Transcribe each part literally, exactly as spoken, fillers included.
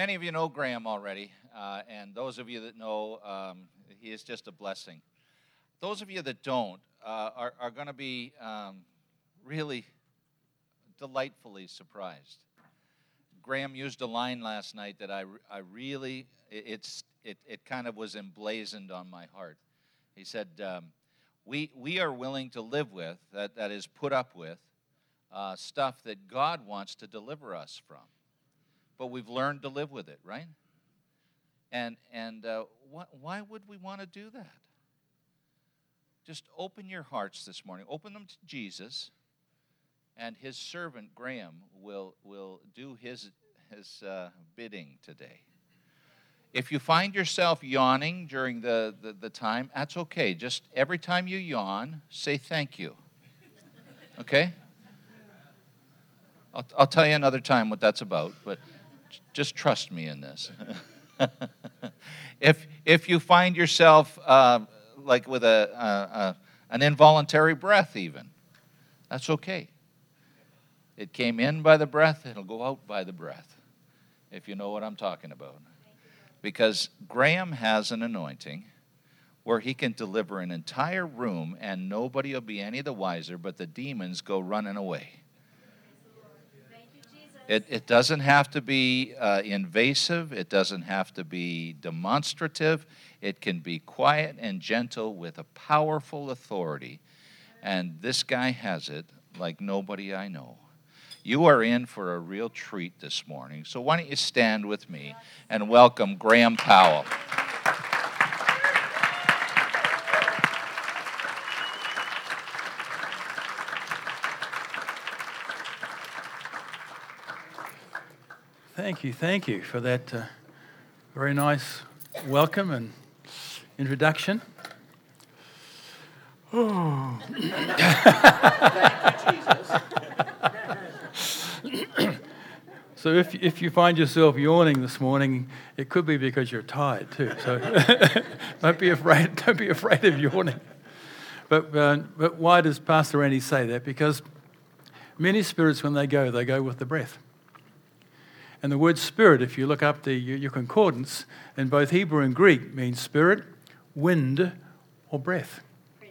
Many of you know Graham already, uh, and those of you that know, um, he is just a blessing. Those of you that don't uh, are, are going to be um, really delightfully surprised. Graham used a line last night that I, I really, it, it's, it, it kind of was emblazoned on my heart. He said, um, we, we are willing to live with, that, that is put up with, uh, stuff that God wants to deliver us from. But we've learned to live with it, right? And and uh, wh- why would we want to do that? Just open your hearts this morning. Open them to Jesus, and his servant Graham will will do his his uh, bidding today. If you find yourself yawning during the, the, the time, that's okay. Just every time you yawn, say thank you. Okay? I'll, I'll tell you another time what that's about, but just trust me in this. if if you find yourself uh, like with a, a, a an involuntary breath, even, that's okay. It came in by the breath; it'll go out by the breath. If you know what I'm talking about, because Graham has an anointing where he can deliver an entire room, and nobody will be any the wiser, but the demons go running away. It, it doesn't have to be uh, invasive. It doesn't have to be demonstrative. It can be quiet and gentle with a powerful authority. And this guy has it like nobody I know. You are in for a real treat this morning. So why don't you stand with me and welcome Graham Powell. Thank you, thank you for that uh, very nice welcome and introduction. Oh. Thank you, Jesus. So if if you find yourself yawning this morning, it could be because you're tired too. So don't be afraid. Don't be afraid of yawning. But uh, but why does Pastor Randy say that? Because many spirits, when they go, they go with the breath. And the word spirit, if you look up the your concordance, in both Hebrew and Greek, means spirit, wind, or breath.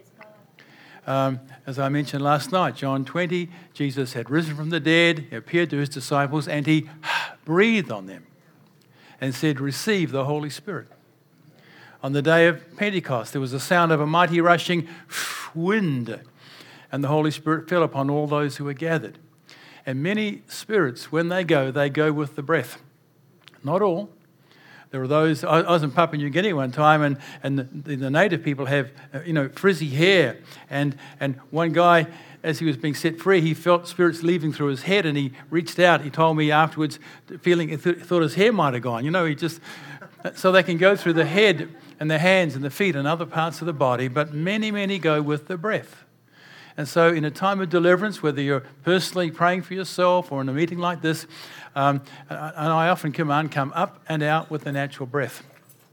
Um, as I mentioned last night, John twenty, Jesus had risen from the dead, he appeared to his disciples, and he breathed on them and said, receive the Holy Spirit. On the day of Pentecost, there was the sound of a mighty rushing wind, and the Holy Spirit fell upon all those who were gathered. And many spirits, when they go, they go with the breath. Not all. There are those, I was in Papua New Guinea one time, and, and the, the native people have, uh, you know, frizzy hair. And, and one guy, as he was being set free, he felt spirits leaving through his head, and he reached out. He told me afterwards, feeling, he th- thought his hair might have gone. You know, he just, so they can go through the head and the hands and the feet and other parts of the body, but many, many go with the breath. And so in a time of deliverance, whether you're personally praying for yourself or in a meeting like this, um, and I often command, come up and out with the natural breath.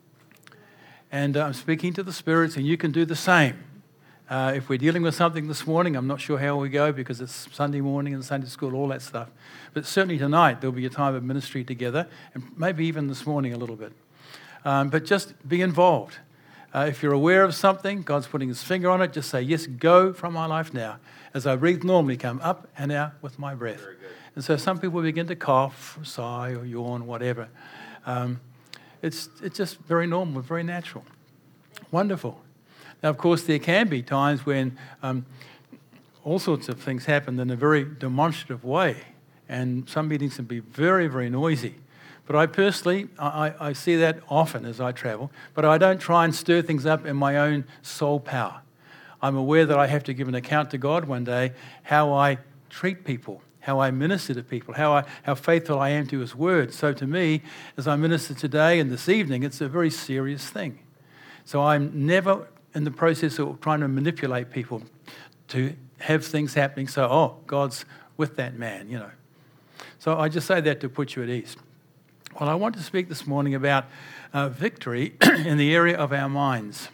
And I'm speaking to the spirits, and you can do the same. Uh, if we're dealing with something this morning, I'm not sure how we go because it's Sunday morning and Sunday school, all that stuff. But certainly tonight, there'll be a time of ministry together, and maybe even this morning a little bit. Um, but just be involved. Uh, if you're aware of something, God's putting his finger on it, just say, yes, go from my life now. As I breathe normally, come up and out with my breath. And so some people begin to cough, or sigh, or yawn, whatever. Um, it's, it's just very normal, very natural. Wonderful. Now, of course, there can be times when um, all sorts of things happen in a very demonstrative way. And some meetings can be very, very noisy. But I personally, I, I see that often as I travel, but I don't try and stir things up in my own soul power. I'm aware that I have to give an account to God one day, how I treat people, how I minister to people, how I, how faithful I am to his word. So to me, as I minister today and this evening, it's a very serious thing. So I'm never in the process of trying to manipulate people to have things happening. So, oh, God's with that man, you know. So I just say that to put you at ease. Well, I want to speak this morning about uh, victory in the area of our minds.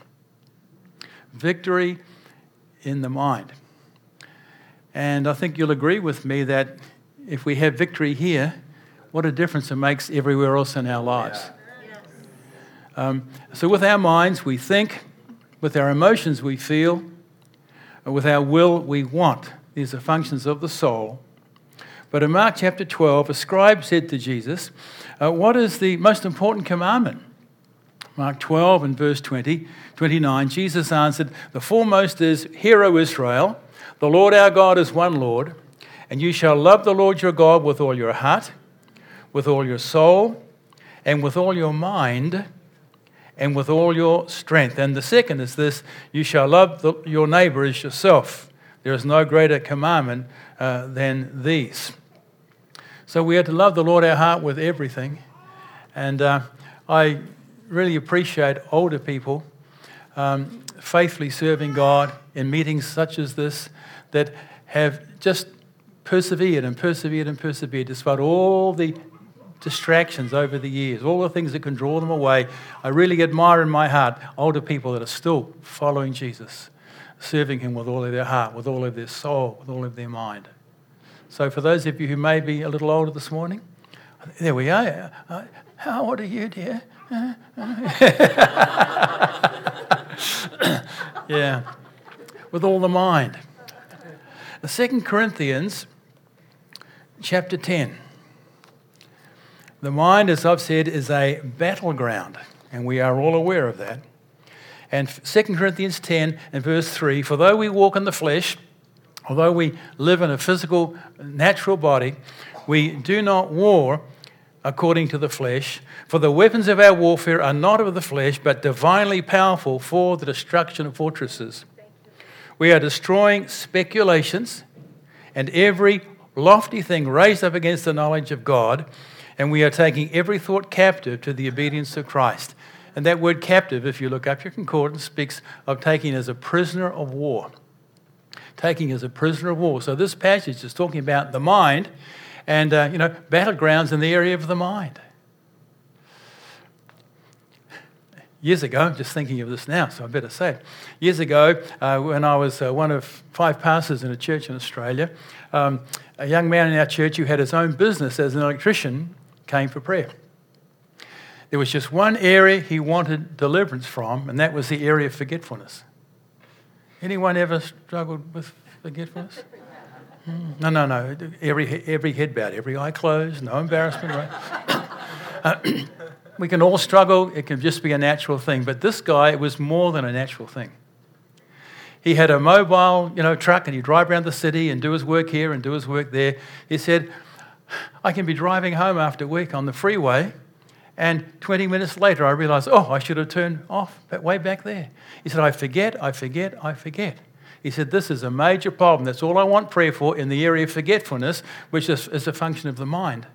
Victory in the mind. And I think you'll agree with me that if we have victory here, what a difference it makes everywhere else in our lives. Um, so with our minds, we think. With our emotions, we feel. And with our will, we want. These are functions of the soul. But in Mark chapter twelve, a scribe said to Jesus, uh, what is the most important commandment? Mark twelve and verse twenty, twenty-nine, Jesus answered, the foremost is, Hear, O Israel, the Lord our God is one Lord, and you shall love the Lord your God with all your heart, with all your soul, and with all your mind, and with all your strength. And the second is this, you shall love the, your neighbor as yourself. There is no greater commandment uh, than these. So we are to love the Lord our heart with everything. And uh, I really appreciate older people um, faithfully serving God in meetings such as this that have just persevered and persevered and persevered despite all the distractions over the years, all the things that can draw them away. I really admire in my heart older people that are still following Jesus, serving him with all of their heart, with all of their soul, with all of their mind. So for those of you who may be a little older this morning, there we are. Uh, how old are you, dear? Yeah, with all the mind. The Second Corinthians chapter ten. The mind, as I've said, is a battleground, and we are all aware of that. And Second Corinthians ten and verse three, for though we walk in the flesh, although we live in a physical, natural body, we do not war according to the flesh. For the weapons of our warfare are not of the flesh, but divinely powerful for the destruction of fortresses. We are destroying speculations and every lofty thing raised up against the knowledge of God, and we are taking every thought captive to the obedience of Christ. And that word captive, if you look up your concordance, speaks of taking as a prisoner of war. Taking as a prisoner of war. So this passage is talking about the mind and, uh, you know, battlegrounds in the area of the mind. Years ago, I'm just thinking of this now, so I better say it. Years ago, uh, when I was uh, one of five pastors in a church in Australia, um, a young man in our church who had his own business as an electrician came for prayer. There was just one area he wanted deliverance from, and that was the area of forgetfulness. Anyone ever struggled with forgetfulness? Mm, no, no, no. Every every head bowed, every eye closed, no embarrassment, right? uh, we can all struggle. It can just be a natural thing. But this guy, it was more than a natural thing. He had a mobile, you know, truck, and he'd drive around the city and do his work here and do his work there. He said, I can be driving home after work on the freeway, and twenty minutes later I realised, oh, I should have turned off that way back there. He said, I forget, I forget, I forget. He said, this is a major problem. That's all I want prayer for in the area of forgetfulness, which is, is a function of the mind.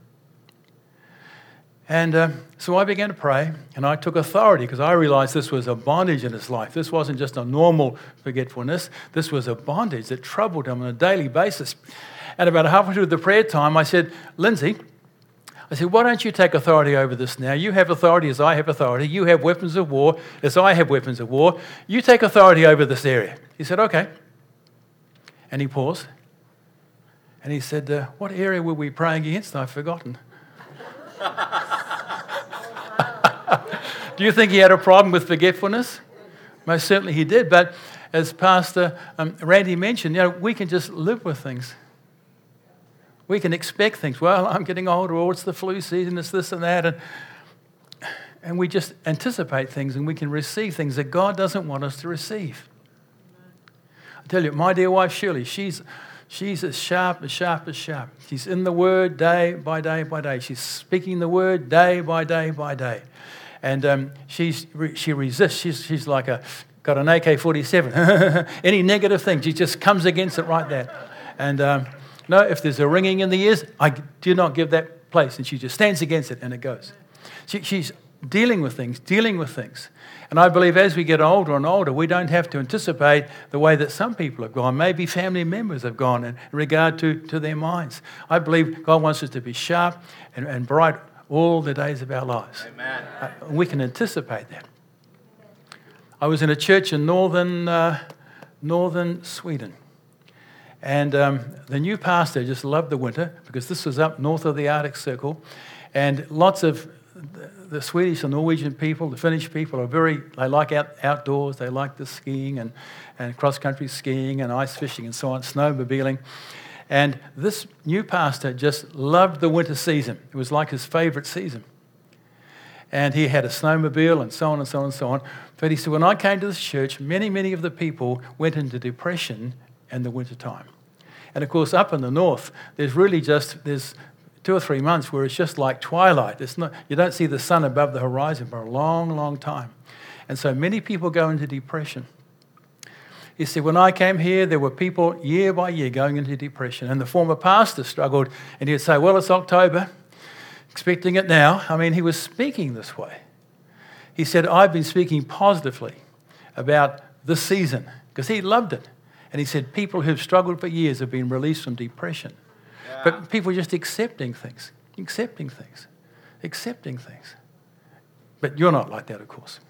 And uh, so I began to pray, and I took authority because I realised this was a bondage in his life. This wasn't just a normal forgetfulness. This was a bondage that troubled him on a daily basis. And about halfway through the prayer time, I said, Lindsay, I said, why don't you take authority over this now? You have authority as I have authority. You have weapons of war as I have weapons of war. You take authority over this area. He said, okay. And he paused. And he said, uh, what area were we praying against? I've forgotten. Do you think he had a problem with forgetfulness? Most certainly he did. But as Pastor um, Randy mentioned, you know, we can just live with things. We can expect things. Well, I'm getting older, or it's the flu season, it's this and that. And, and we just anticipate things, and we can receive things that God doesn't want us to receive. I tell you, my dear wife, Shirley, she's, she's as sharp, as sharp, as sharp. She's in the Word day by day by day. She's speaking the Word day by day by day. And um, she's, she resists. She's, she's like a, got an A K forty-seven. Any negative thing, she just comes against it right there. And... Um, No, if there's a ringing in the ears, I do not give that place. And she just stands against it, and it goes. She, she's dealing with things, dealing with things. And I believe as we get older and older, we don't have to anticipate the way that some people have gone. Maybe family members have gone in regard to, to their minds. I believe God wants us to be sharp and, and bright all the days of our lives. Amen. Uh, we can anticipate that. I was in a church in northern, uh, northern Sweden. And um, the new pastor just loved the winter because this was up north of the Arctic Circle. And lots of the Swedish and Norwegian people, the Finnish people are very, they like out, outdoors. They like the skiing and, and cross-country skiing and ice fishing and so on, snowmobiling. And this new pastor just loved the winter season. It was like his favourite season. And he had a snowmobile and so on and so on and so on. But he said, when I came to this church, many, many of the people went into depression in the winter time. And of course, up in the north, there's really just, there's two or three months where it's just like twilight. It's not, you don't see the sun above the horizon for a long, long time. And so many people go into depression. He said, when I came here, there were people year by year going into depression. And the former pastor struggled, and he'd say, well, it's October, expecting it now. I mean, he was speaking this way. He said, I've been speaking positively about this season, because he loved it. And he said, people who've struggled for years have been released from depression. Yeah. But people are just accepting things, accepting things, accepting things. But you're not like that, of course.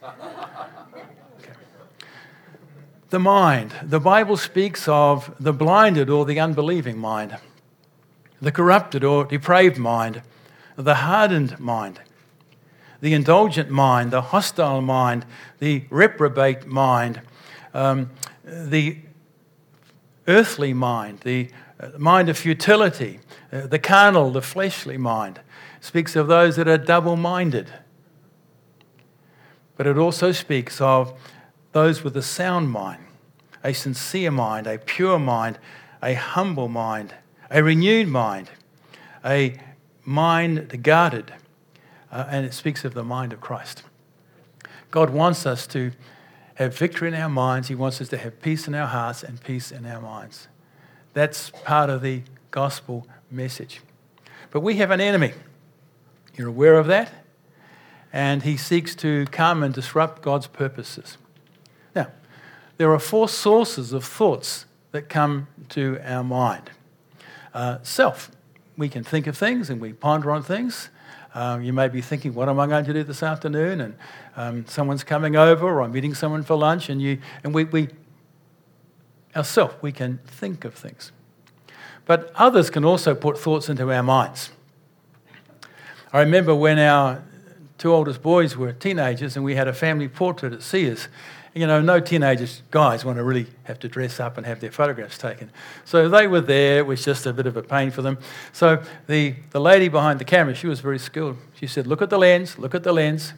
The mind. The Bible speaks of the blinded or the unbelieving mind, the corrupted or depraved mind, the hardened mind, the indulgent mind, the hostile mind, the reprobate mind, um, the earthly mind, the mind of futility, uh, the carnal, the fleshly mind. It speaks of those that are double-minded. But it also speaks of those with a sound mind, a sincere mind, a pure mind, a humble mind, a renewed mind, a mind guarded, uh, and it speaks of the mind of Christ. God wants us to have victory in our minds. He wants us to have peace in our hearts and peace in our minds. That's part of the gospel message. But we have an enemy. You're aware of that? And he seeks to come and disrupt God's purposes. Now, there are four sources of thoughts that come to our mind. Uh, self. We can think of things and we ponder on things. Um, you may be thinking, what am I going to do this afternoon? And um, someone's coming over, or I'm meeting someone for lunch, and you and we, we ourselves, we can think of things. But others can also put thoughts into our minds. I remember when our two oldest boys were teenagers and we had a family portrait at Sears. You know, no teenagers, guys, want to really have to dress up and have their photographs taken. So they were there. It was just a bit of a pain for them. So the, the lady behind the camera, she was very skilled. She said, look at the lens, look at the lens.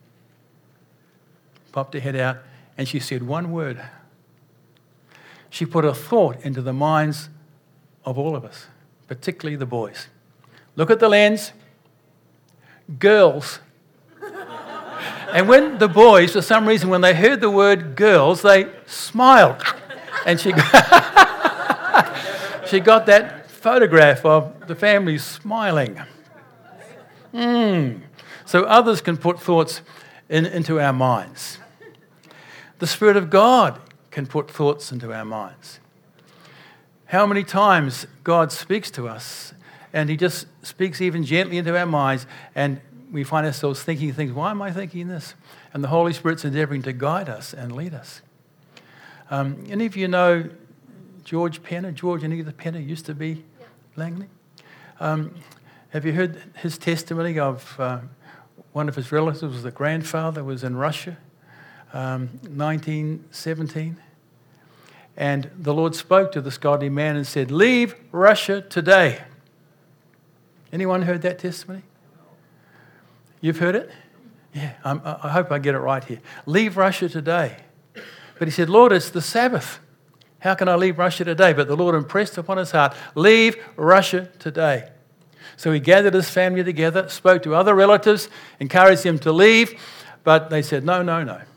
Popped her head out, and she said one word. She put a thought into the minds of all of us, particularly the boys. Look at the lens. Girls. And when the boys, for some reason, when they heard the word girls, they smiled. And she got, she got that photograph of the family smiling. Mm. So others can put thoughts in, into our minds. The Spirit of God can put thoughts into our minds. How many times God speaks to us, and he just speaks even gently into our minds, and we find ourselves thinking things, why am I thinking this? And the Holy Spirit's endeavouring to guide us and lead us. Um, any of you know George Penner? George and Edith Penner used to be yeah. Langley. Um, have you heard his testimony of uh, one of his relatives, the grandfather, was in Russia, um, nineteen seventeen? And the Lord spoke to this godly man and said, leave Russia today. Anyone heard that testimony? You've heard it? Yeah, I'm, I hope I get it right here. Leave Russia today. But he said, Lord, it's the Sabbath. How can I leave Russia today? But the Lord impressed upon his heart, leave Russia today. So he gathered his family together, spoke to other relatives, encouraged them to leave, but they said, no, no, no.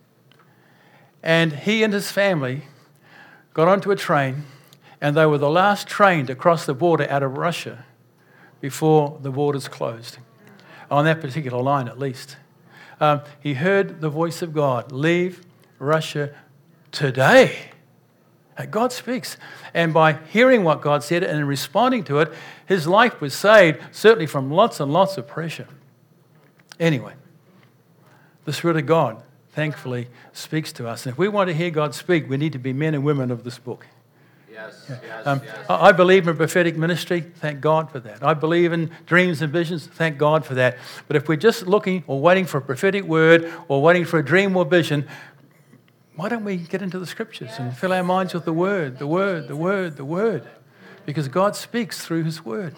And he and his family got onto a train, and they were the last train to cross the border out of Russia before the borders closed. On that particular line, at least. Um, he heard the voice of God, leave Russia today. God speaks. And by hearing what God said and responding to it, his life was saved, certainly from lots and lots of pressure. Anyway, the Spirit of God, thankfully, speaks to us. And if we want to hear God speak, we need to be men and women of this book. Yeah. Yes, Yeah. yes, Um, yes. I I believe in prophetic ministry. Thank God for that. I believe in dreams and visions. Thank God for that. But if we're just looking or waiting for a prophetic word or waiting for a dream or vision, why don't we get into the scriptures and fill our minds with the word, the word, the word, the word? Because God speaks through his word.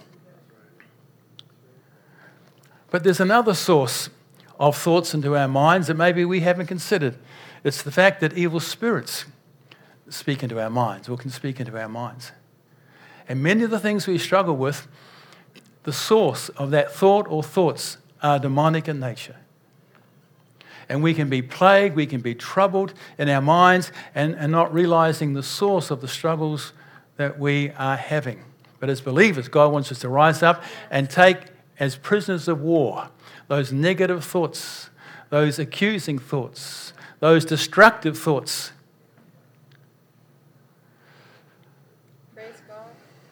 But there's another source of thoughts into our minds that maybe we haven't considered. It's the fact that evil spirits speak into our minds or can speak into our minds. And many of the things we struggle with, the source of that thought or thoughts are demonic in nature. And we can be plagued, we can be troubled in our minds and, and not realizing the source of the struggles that we are having. But as believers, God wants us to rise up and take as prisoners of war those negative thoughts, those accusing thoughts, those destructive thoughts. Praise God.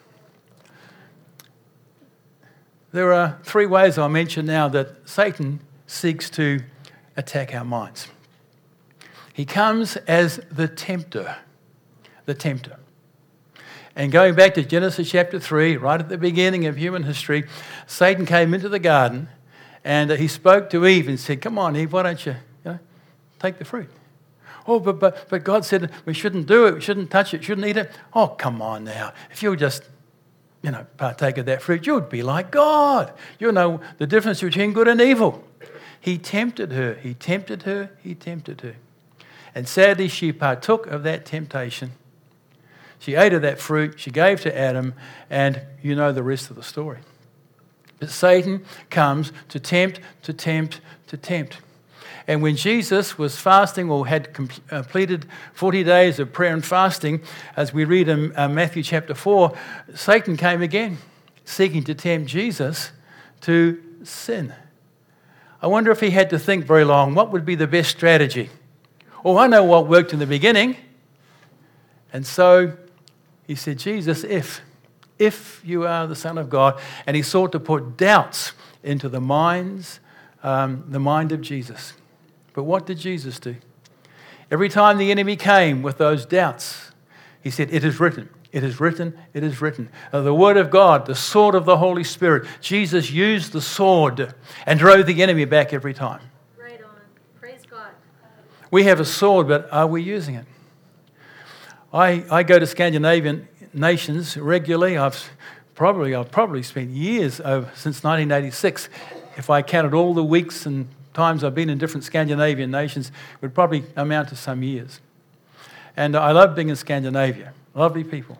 There are three ways I'll mention now that Satan seeks to attack our minds. He comes as the tempter, the tempter. And going back to Genesis chapter three, right at the beginning of human history, Satan came into the garden and he spoke to Eve and said, come on, Eve, why don't you, you know, take the fruit? Oh, but, but, but God said we shouldn't do it, we shouldn't touch it, shouldn't eat it. Oh, come on now. If you'll just, you know, partake of that fruit, you'd be like God. You'll know the difference between good and evil. He tempted her, he tempted her, he tempted her. And sadly, she partook of that temptation. She ate of that fruit, she gave to Adam, and you know the rest of the story. But Satan comes to tempt, to tempt, to tempt. And when Jesus was fasting or had completed forty days of prayer and fasting, as we read in Matthew chapter four, Satan came again, seeking to tempt Jesus to sin. I wonder if he had to think very long, what would be the best strategy? Oh, I know what worked in the beginning. And so he said, Jesus, if, if you are the Son of God, and he sought to put doubts into the minds, um, the mind of Jesus. But what did Jesus do? Every time the enemy came with those doubts, he said, it is written, it is written, it is written. Uh, the word of God, the sword of the Holy Spirit. Jesus used the sword and drove the enemy back every time. Right on. Praise God. We have a sword, but are we using it? I, I go to Scandinavian nations regularly. I've probably I've probably spent years over, since nineteen eighty-six. If I counted all the weeks and times I've been in different Scandinavian nations, it would probably amount to some years. And I love being in Scandinavia. Lovely people.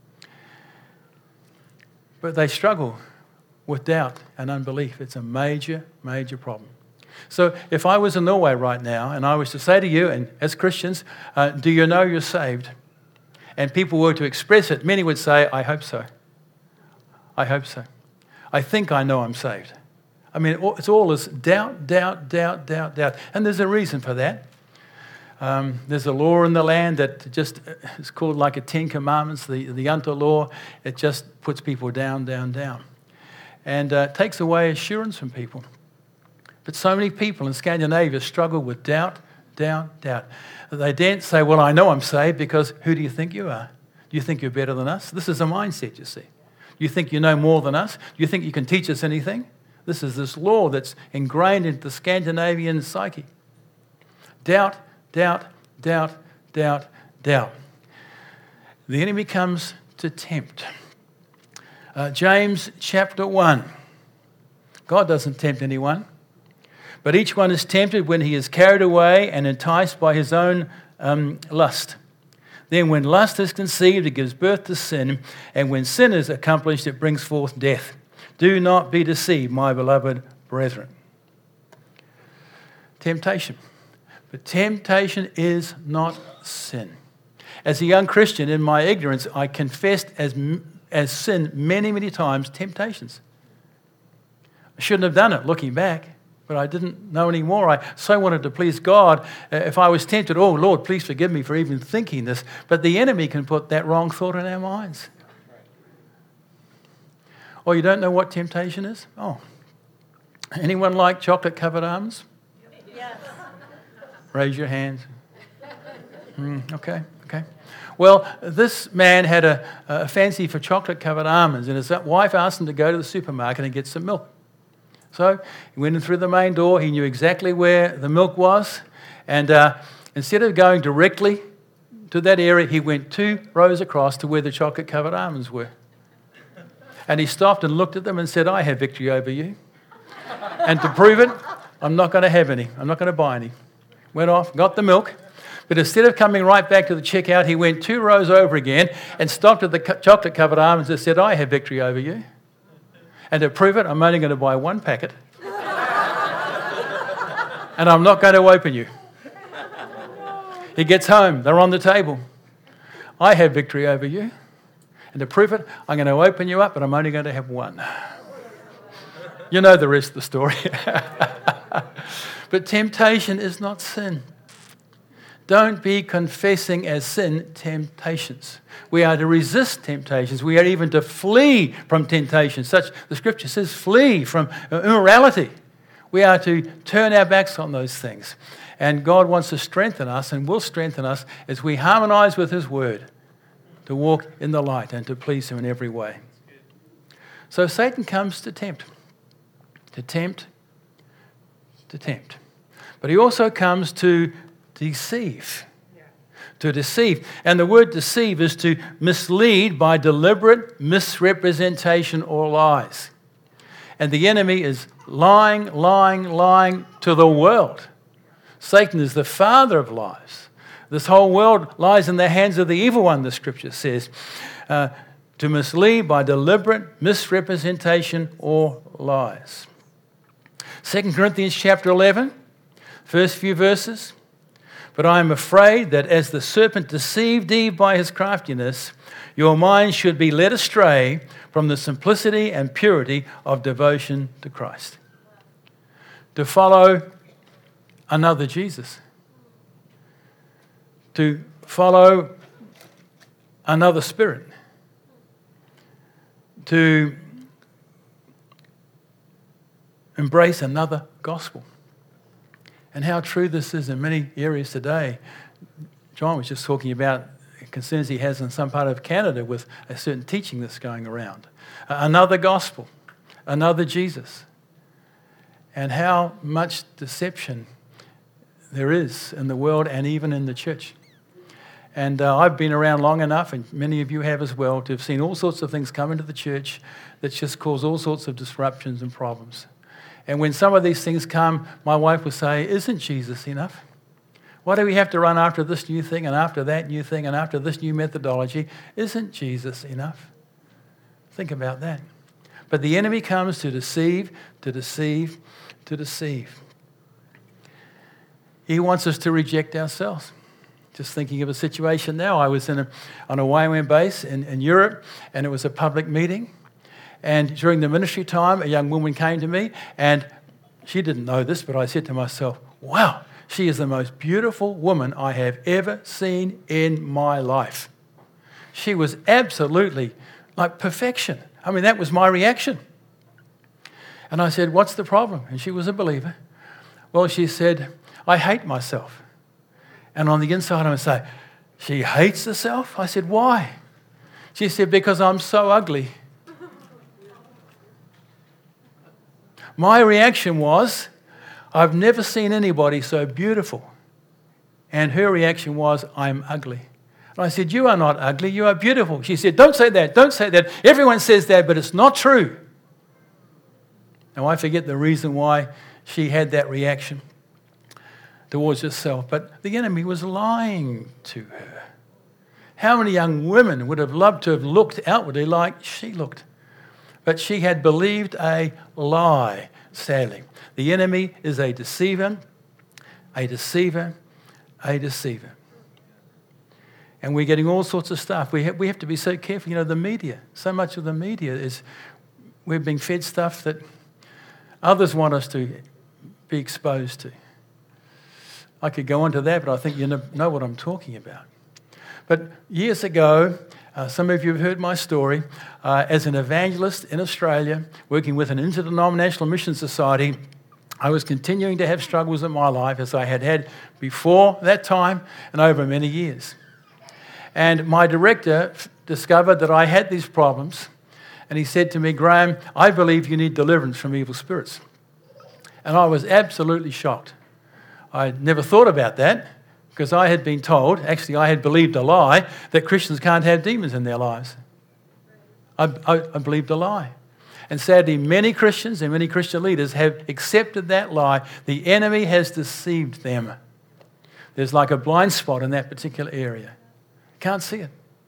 But they struggle with doubt and unbelief. It's a major, major problem. So if I was in Norway right now and I was to say to you, and as Christians, uh, do you know you're saved? And people were to express it, many would say, I hope so. I hope so. I think I know I'm saved. I mean, it's all this doubt, doubt, doubt, doubt, doubt. And there's a reason for that. Um, there's a law in the land that just is called like a Ten Commandments, the, the Unta law. It just puts people down, down, down. And uh, takes away assurance from people. But so many people in Scandinavia struggle with doubt, doubt, doubt. They didn't say, well, I know I'm saved because who do you think you are? Do you think you're better than us? This is a mindset, you see. Do you think you know more than us? Do you think you can teach us anything? This is this law that's ingrained into the Scandinavian psyche. Doubt, doubt, doubt, doubt, doubt. The enemy comes to tempt. Uh, James chapter one. God doesn't tempt anyone. But each one is tempted when he is carried away and enticed by his own um, lust. Then when lust is conceived, it gives birth to sin. And when sin is accomplished, it brings forth death. Do not be deceived, my beloved brethren. Temptation. But temptation is not sin. As a young Christian, in my ignorance, I confessed as, as sin many, many times temptations. I shouldn't have done it looking back. But I didn't know anymore. I so wanted to please God. Uh, if I was tempted, oh, Lord, please forgive me for even thinking this. But the enemy can put that wrong thought in our minds. Or you don't know what temptation is? Oh. Anyone like chocolate-covered almonds? Yes. Raise your hands. Mm, okay. Okay? Well, this man had a, a fancy for chocolate-covered almonds, and his wife asked him to go to the supermarket and get some milk. So he went in through the main door. He knew exactly where the milk was. And uh, instead of going directly to that area, he went two rows across to where the chocolate-covered almonds were. And he stopped and looked at them and said, I have victory over you. And to prove it, I'm not going to have any. I'm not going to buy any. Went off, got the milk. But instead of coming right back to the checkout, he went two rows over again and stopped at the chocolate-covered almonds and said, I have victory over you. And to prove it, I'm only going to buy one packet. And I'm not going to open you. He gets home. They're on the table. I have victory over you. And to prove it, I'm going to open you up, but I'm only going to have one. You know the rest of the story. But temptation is not sin. Don't be confessing as sin temptations. We are to resist temptations. We are even to flee from temptations. Such the scripture says, flee from immorality. We are to turn our backs on those things. And God wants to strengthen us and will strengthen us as we harmonize with his word to walk in the light and to please him in every way. So Satan comes to tempt, to tempt, to tempt. But he also comes to deceive, to deceive. And the word deceive is to mislead by deliberate misrepresentation or lies. And the enemy is lying, lying, lying to the world. Satan is the father of lies. This whole world lies in the hands of the evil one, the scripture says, uh, to mislead by deliberate misrepresentation or lies. Second Corinthians chapter eleven, first few verses. But I am afraid that as the serpent deceived Eve by his craftiness, your minds should be led astray from the simplicity and purity of devotion to Christ. To follow another Jesus. To follow another spirit. To embrace another gospel. And how true this is in many areas today. John was just talking about concerns he has in some part of Canada with a certain teaching that's going around. Uh, another gospel, another Jesus. And how much deception there is in the world and even in the church. And uh, I've been around long enough, and many of you have as well, to have seen all sorts of things come into the church that just cause all sorts of disruptions and problems. And when some of these things come, my wife will say, isn't Jesus enough? Why do we have to run after this new thing and after that new thing and after this new methodology? Isn't Jesus enough? Think about that. But the enemy comes to deceive, to deceive, to deceive. He wants us to reject ourselves. Just thinking of a situation now. I was in a, on a Y W A M base in, in Europe, and it was a public meeting. And during the ministry time, a young woman came to me, and she didn't know this, but I said to myself, wow, she is the most beautiful woman I have ever seen in my life. She was absolutely like perfection. I mean, that was my reaction. And I said, what's the problem? And she was a believer. Well, she said, I hate myself. And on the inside, I would say, she hates herself? I said, why? She said, because I'm so ugly. My reaction was, I've never seen anybody so beautiful. And her reaction was, I'm ugly. And I said, you are not ugly, you are beautiful. She said, don't say that, don't say that. Everyone says that, but it's not true. Now, I forget the reason why she had that reaction towards herself, but the enemy was lying to her. How many young women would have loved to have looked outwardly like she looked? But she had believed a lie, sadly. The enemy is a deceiver, a deceiver, a deceiver. And we're getting all sorts of stuff. We have, we have to be so careful. You know, the media, so much of the media is, we're being fed stuff that others want us to be exposed to. I could go on to that, but I think you know what I'm talking about. But years ago, uh, some of you have heard my story. Uh, as an evangelist in Australia, working with an interdenominational mission society, I was continuing to have struggles in my life as I had had before that time and over many years. And my director f- discovered that I had these problems. And he said to me, Graham, I believe you need deliverance from evil spirits. And I was absolutely shocked. I never thought about that because I had been told, actually I had believed a lie, that Christians can't have demons in their lives. I, I, I believed a lie. And sadly, many Christians and many Christian leaders have accepted that lie. The enemy has deceived them. There's like a blind spot in that particular area. Can't see it.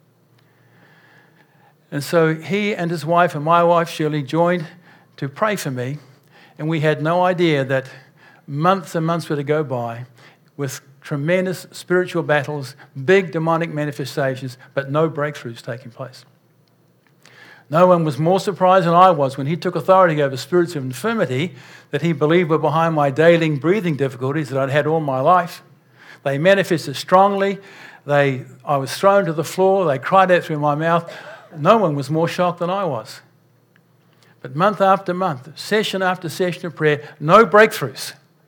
And so he and his wife and my wife, Shirley, joined to pray for me. And we had no idea that months and months were to go by with tremendous spiritual battles, big demonic manifestations, but no breakthroughs taking place. No one was more surprised than I was when he took authority over spirits of infirmity that he believed were behind my daily breathing difficulties that I'd had all my life. They manifested strongly. They, I was thrown to the floor. They cried out through my mouth. No one was more shocked than I was. But month after month, session after session of prayer, no breakthroughs.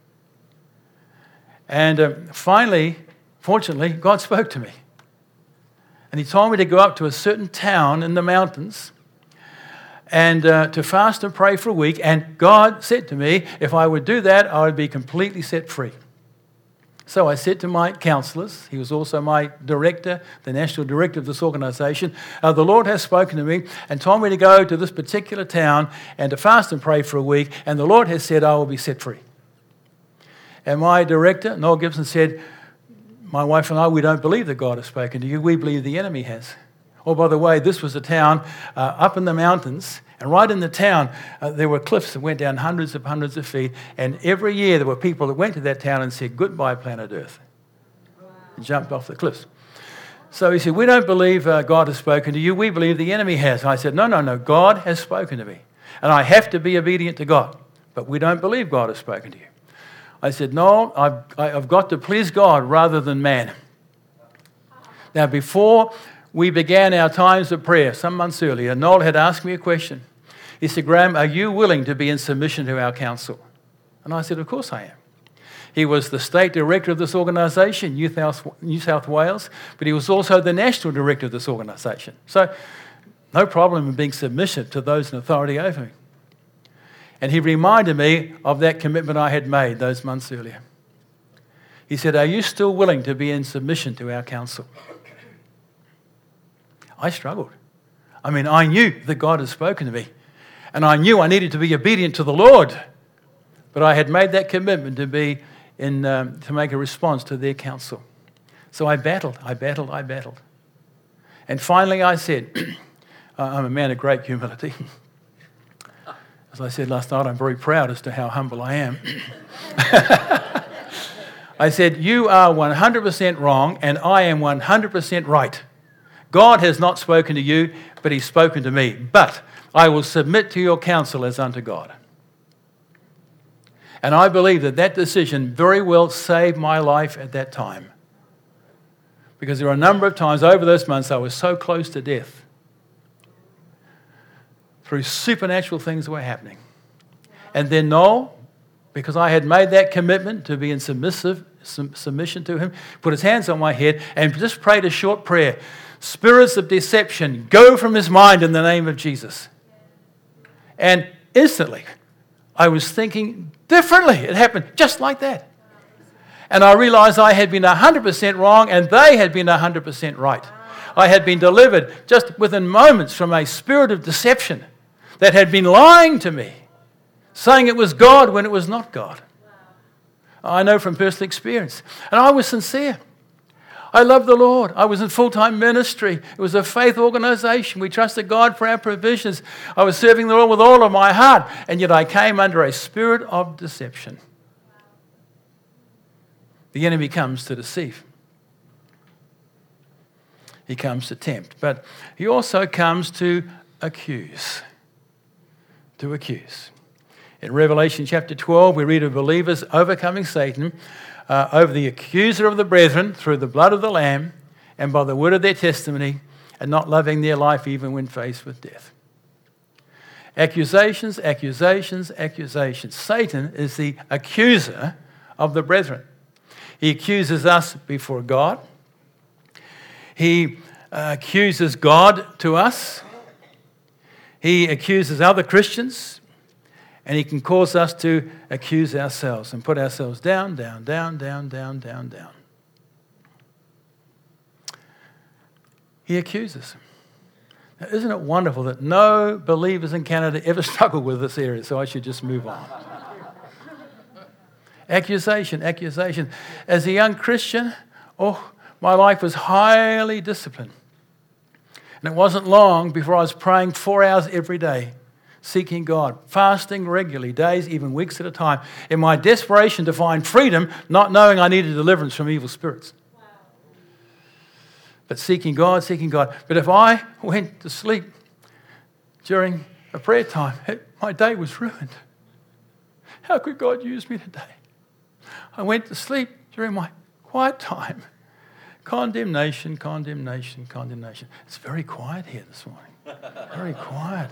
And uh, finally, fortunately, God spoke to me. And he told me to go up to a certain town in the mountains and uh, to fast and pray for a week. And God said to me, if I would do that, I would be completely set free. So I said to my counselors, he was also my director, the national director of this organization, uh, the Lord has spoken to me and told me to go to this particular town and to fast and pray for a week, and the Lord has said I will be set free. And my director, Noel Gibson, said, my wife and I, we don't believe that God has spoken to you, we believe the enemy has. Oh, by the way, this was a town uh, up in the mountains, and right in the town, uh, there were cliffs that went down hundreds of hundreds of feet, and every year there were people that went to that town and said, goodbye, planet Earth, and jumped off the cliffs. So he said, we don't believe uh, God has spoken to you, we believe the enemy has. And I said, no, no, no, God has spoken to me, and I have to be obedient to God, but we don't believe God has spoken to you. I said, no, I've, I've got to please God rather than man. Now, before we began our times of prayer, some months earlier, Noel had asked me a question. He said, Graham, are you willing to be in submission to our council? And I said, of course I am. He was the state director of this organisation, New South, New South Wales, but he was also the national director of this organisation. So no problem in being submissive to those in authority over me. And he reminded me of that commitment I had made those months earlier. He said, are you still willing to be in submission to our council? I struggled. I mean, I knew that God had spoken to me, and I knew I needed to be obedient to the Lord, but I had made that commitment to be in, um, to make a response to their counsel. So I battled, I battled, I battled. And finally I said, I'm a man of great humility. As I said last night, I'm very proud as to how humble I am. I said, you are one hundred percent wrong, and I am one hundred percent right. God has not spoken to you, but he's spoken to me. But I will submit to your counsel as unto God. And I believe that that decision very well saved my life at that time. Because there were a number of times over those months I was so close to death. Through supernatural things that were happening. And then Noel, because I had made that commitment to be in submissive submission to him, put his hands on my head and just prayed a short prayer. Spirits of deception, go from his mind in the name of Jesus. And instantly, I was thinking differently. It happened just like that. And I realized I had been one hundred percent wrong and they had been one hundred percent right. I had been delivered just within moments from a spirit of deception that had been lying to me, saying it was God when it was not God. I know from personal experience. And I was sincere. I loved the Lord. I was in full-time ministry. It was a faith organization. We trusted God for our provisions. I was serving the Lord with all of my heart. And yet I came under a spirit of deception. The enemy comes to deceive. He comes to tempt. But he also comes to accuse. To accuse. In Revelation chapter twelve, we read of believers overcoming Satan uh, over the accuser of the brethren through the blood of the Lamb and by the word of their testimony, and not loving their life even when faced with death. Accusations, accusations, accusations. Satan is the accuser of the brethren. He accuses us before God. He uh, accuses God to us. He accuses other Christians. And he can cause us to accuse ourselves and put ourselves down, down, down, down, down, down, down. He accuses. Now, isn't it wonderful that no believers in Canada ever struggle with this area, so I should just move on. Accusation, accusation. As a young Christian, oh, my life was highly disciplined. And it wasn't long before I was praying four hours every day, seeking God, fasting regularly, days, even weeks at a time, in my desperation to find freedom, not knowing I needed deliverance from evil spirits. Wow. But seeking God, seeking God. But if I went to sleep during a prayer time, it, my day was ruined. How could God use me today? I went to sleep during my quiet time. Condemnation, condemnation, condemnation. It's very quiet here this morning. Very quiet.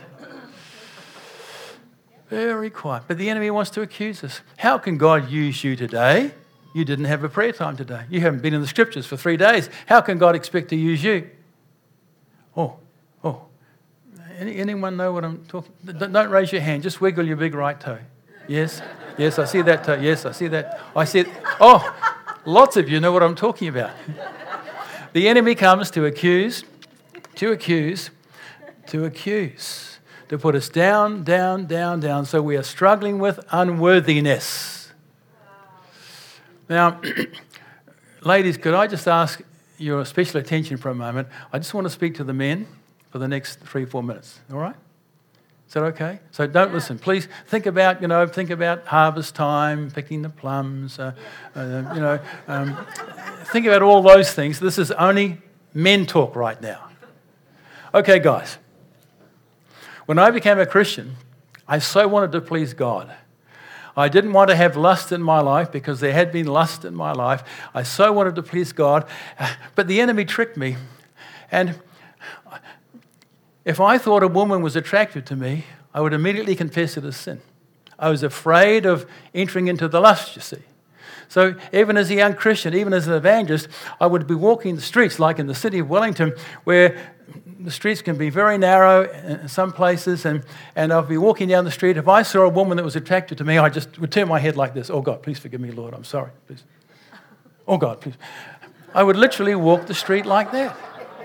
Very quiet. But the enemy wants to accuse us. How can God use you today? You didn't have a prayer time today. You haven't been in the scriptures for three days. How can God expect to use you? Oh, oh. Any, anyone know what I'm talking about? Don't raise your hand. Just wiggle your big right toe. Yes? Yes, I see that toe. Yes, I see that. I see it. Oh, lots of you know what I'm talking about. The enemy comes to accuse, to accuse, to accuse. To put us down, down, down, down. So we are struggling with unworthiness. Wow. Now, ladies, could I just ask your special attention for a moment? I just want to speak to the men for the next three, four minutes. All right? Is that okay? So don't yeah. listen. Please think about, you know, think about harvest time, picking the plums, uh, uh, you know. Um, think about all those things. This is only men talk right now. Okay, guys. When I became a Christian, I so wanted to please God. I didn't want to have lust in my life because there had been lust in my life. I so wanted to please God, but the enemy tricked me. And if I thought a woman was attractive to me, I would immediately confess it as sin. I was afraid of entering into the lust, you see. So even as a young Christian, even as an evangelist, I would be walking the streets, like in the city of Wellington, where the streets can be very narrow in some places, and, and I'd be walking down the street. If I saw a woman that was attracted to me, I just would turn my head like this. Oh, God, please forgive me, Lord. I'm sorry. Please. Oh, God, please. I would literally walk the street like that.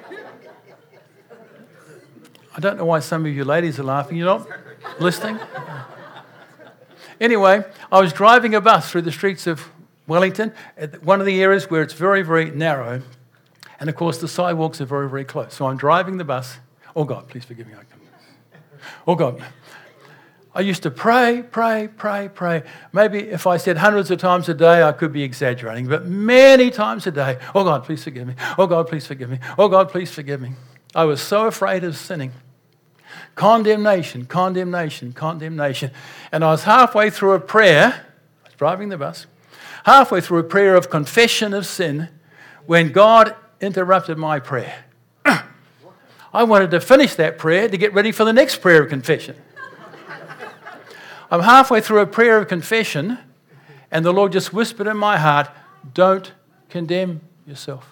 I don't know why some of you ladies are laughing. You're not listening? Anyway, I was driving a bus through the streets of Wellington, at one of the areas where it's very, very narrow. And, of course, the sidewalks are very, very close. So I'm driving the bus. Oh, God, please forgive me. Oh, God. I used to pray, pray, pray, pray. Maybe if I said hundreds of times a day, I could be exaggerating. But many times a day, oh, God, please forgive me. Oh, God, please forgive me. Oh, God, please forgive me. I was so afraid of sinning. Condemnation, condemnation, condemnation. And I was halfway through a prayer. I was driving the bus. Halfway through a prayer of confession of sin when God interrupted my prayer. I wanted to finish that prayer to get ready for the next prayer of confession. I'm halfway through a prayer of confession, and the Lord just whispered in my heart, don't condemn yourself.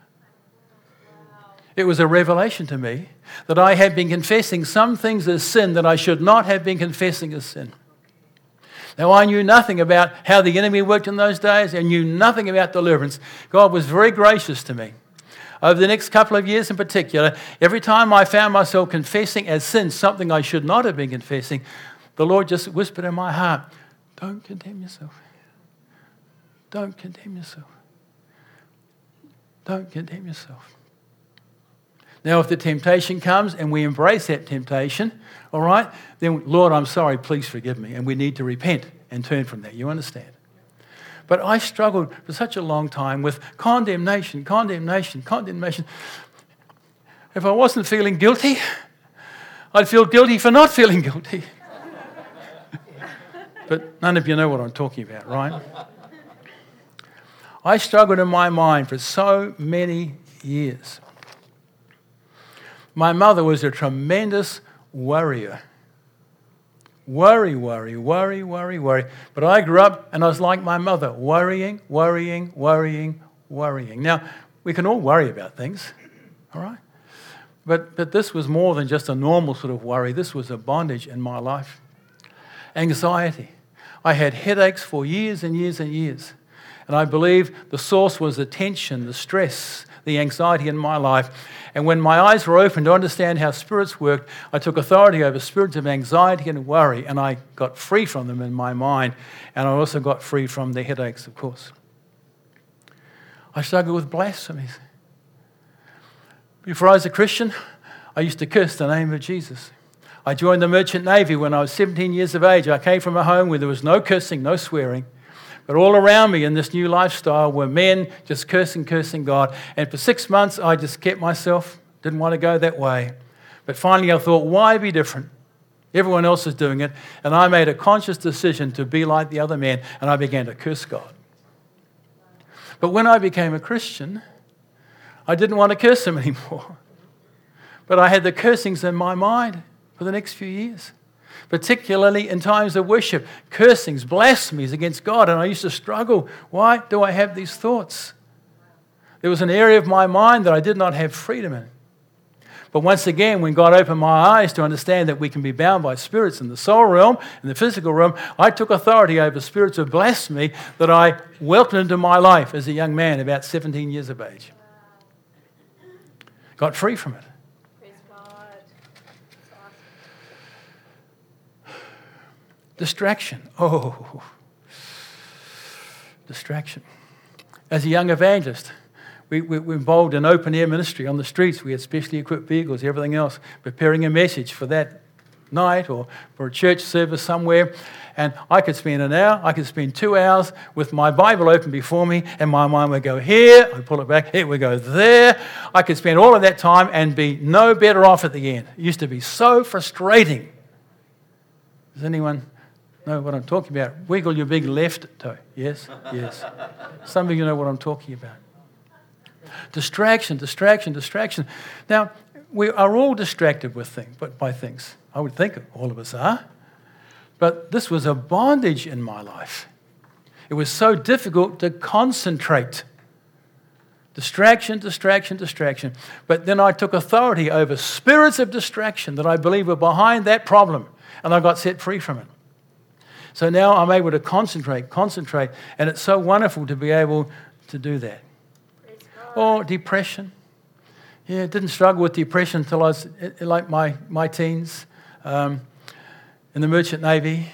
It was a revelation to me that I had been confessing some things as sin that I should not have been confessing as sin. Now, I knew nothing about how the enemy worked in those days. I knew nothing about deliverance. God was very gracious to me. Over the next couple of years in particular, every time I found myself confessing as sin something I should not have been confessing, the Lord just whispered in my heart, don't condemn yourself. Don't condemn yourself. Don't condemn yourself. Now, if the temptation comes and we embrace that temptation, all right, then, Lord, I'm sorry, please forgive me. And we need to repent and turn from that. You understand? But I struggled for such a long time with condemnation, condemnation, condemnation. If I wasn't feeling guilty, I'd feel guilty for not feeling guilty. But none of you know what I'm talking about, right? I struggled in my mind for so many years. My mother was a tremendous worrier. Worry, worry, worry, worry, worry. But I grew up and I was like my mother, worrying, worrying, worrying, worrying. Now, we can all worry about things. All right? But, but this was more than just a normal sort of worry. This was a bondage in my life. Anxiety. I had headaches for years and years and years. And I believe the source was the tension, the stress, the anxiety in my life. And when my eyes were open to understand how spirits worked, I took authority over spirits of anxiety and worry, and I got free from them in my mind. And I also got free from the headaches, of course. I struggled with blasphemies. Before I was a Christian, I used to curse the name of Jesus. I joined the Merchant Navy when I was seventeen years of age. I came from a home where there was no cursing, no swearing. But all around me in this new lifestyle were men just cursing, cursing God. And for six months, I just kept myself, didn't want to go that way. But finally, I thought, why be different? Everyone else is doing it. And I made a conscious decision to be like the other men, and I began to curse God. But when I became a Christian, I didn't want to curse him anymore. But I had the cursings in my mind for the next few years, particularly in times of worship, cursings, blasphemies against God. And I used to struggle. Why do I have these thoughts? There was an area of my mind that I did not have freedom in. But once again, when God opened my eyes to understand that we can be bound by spirits in the soul realm, in the physical realm, I took authority over spirits of blasphemy that I welcomed into my life as a young man, about seventeen years of age. Got free from it. Praise God. That's awesome. Distraction. Oh, distraction. As a young evangelist, we, we were involved in open-air ministry on the streets. We had specially equipped vehicles, everything else, preparing a message for that night or for a church service somewhere. And I could spend an hour, I could spend two hours with my Bible open before me, and my mind would go here, I'd pull it back, it would go there. I could spend all of that time and be no better off at the end. It used to be so frustrating. Does anyone know what I'm talking about? Wiggle your big left toe. Yes? Yes. Some of you know what I'm talking about. Distraction, distraction, distraction. Now, we are all distracted with things, but by things. I would think all of us are. But this was a bondage in my life. It was so difficult to concentrate. Distraction, distraction, distraction. But then I took authority over spirits of distraction that I believe were behind that problem, and I got set free from it. So now I'm able to concentrate, concentrate, and it's so wonderful to be able to do that. Praise God. Or depression. Yeah, didn't struggle with depression until I was like my, my teens. Um, in the Merchant Navy.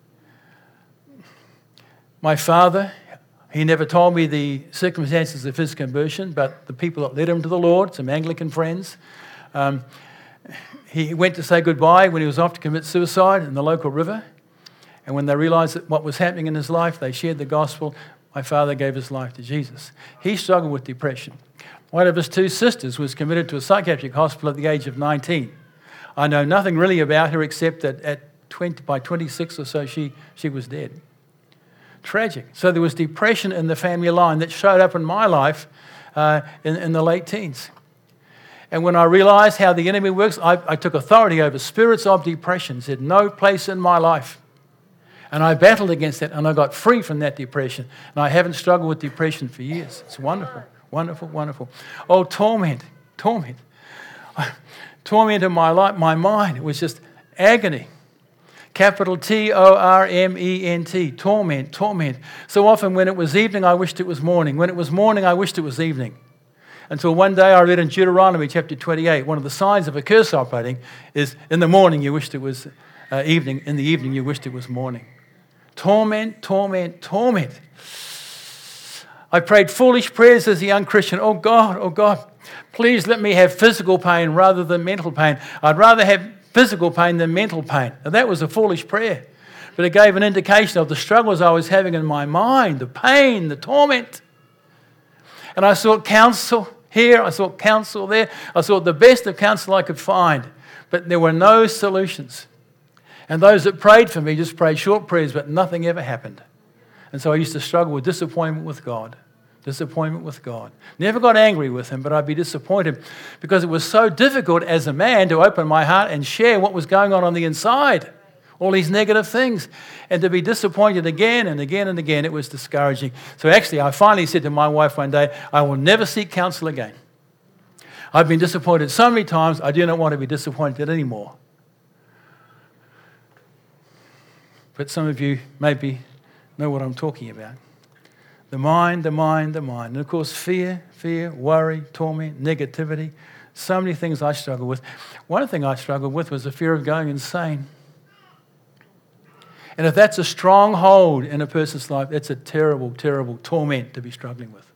My father, he never told me the circumstances of his conversion, but the people that led him to the Lord, some Anglican friends. Um, he went to say goodbye when he was off to commit suicide in the local river. And when they realized that what was happening in his life, they shared the gospel. My father gave his life to Jesus. He struggled with depression. One of his two sisters was committed to a psychiatric hospital at the age of nineteen. I know nothing really about her except that at twenty, by twenty-six or so, she, she was dead. Tragic. So there was depression in the family line that showed up in my life uh, in, in the late teens. And when I realized how the enemy works, I, I took authority over spirits of depression, said no place in my life. And I battled against that, and I got free from that depression. And I haven't struggled with depression for years. It's wonderful, wonderful, wonderful. Oh, torment, torment. Torment in my life, my mind. It was just agony. Capital T O R M E N T, torment, torment. So often when it was evening, I wished it was morning. When it was morning, I wished it was evening. Until one day I read in Deuteronomy chapter twenty-eight, one of the signs of a curse operating is in the morning you wished it was uh, evening, in the evening you wished it was morning. Torment, torment, torment. I prayed foolish prayers as a young Christian. Oh God, oh God, please let me have physical pain rather than mental pain. I'd rather have physical pain than mental pain. Now, that was a foolish prayer, but it gave an indication of the struggles I was having in my mind, the pain, the torment. And I sought counsel here, I sought counsel there, I sought the best of counsel I could find, but there were no solutions. And those that prayed for me just prayed short prayers, but nothing ever happened. And so I used to struggle with disappointment with God. Disappointment with God. Never got angry with him, but I'd be disappointed because it was so difficult as a man to open my heart and share what was going on on the inside. All these negative things. And to be disappointed again and again and again, it was discouraging. So actually, I finally said to my wife one day, I will never seek counsel again. I've been disappointed so many times, I do not want to be disappointed anymore. But some of you maybe know what I'm talking about. The mind, the mind, the mind. And of course, fear, fear, worry, torment, negativity. So many things I struggle with. One thing I struggled with was the fear of going insane. And if that's a stronghold in a person's life, it's a terrible, terrible torment to be struggling with.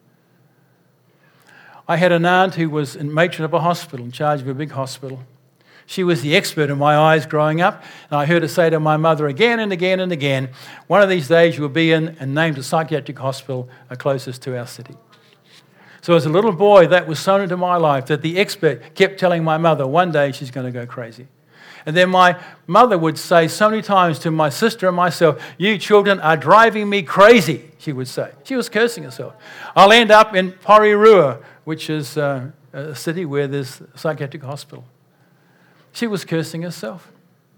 I had an aunt who was a matron of a hospital, in charge of a big hospital. She was the expert in my eyes growing up, and I heard her say to my mother again and again and again, one of these days you will be in and named a psychiatric hospital closest to our city. So as a little boy, that was sown into my life, that the expert kept telling my mother, one day she's going to go crazy. And then my mother would say so many times to my sister and myself, you children are driving me crazy, she would say. She was cursing herself. I'll end up in Porirua, which is uh, a city where there's a psychiatric hospital. She was cursing herself.